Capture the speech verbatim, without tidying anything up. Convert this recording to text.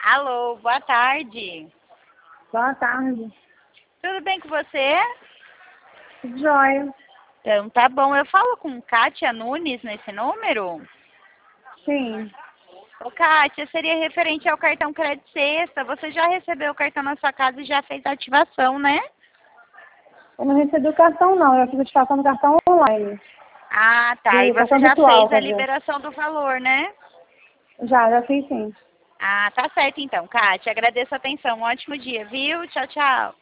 Alô, boa tarde. Boa tarde. Tudo bem com você? Joia. Então, tá bom. Eu falo com Kátia Nunes nesse número? Sim. Ô, Kátia, seria referente ao cartão Crédito Sexta. Você já recebeu o cartão na sua casa e já fez a ativação, né? Eu não recebi o cartão, não. Eu fiz a ativação do cartão online. Ah, tá. E Do você cartão já virtual, fez a quer dizer. liberação do valor, né? Já, já fiz sim. Ah, tá certo então, Kátia. Agradeço a atenção. Um ótimo dia, viu? Tchau, tchau.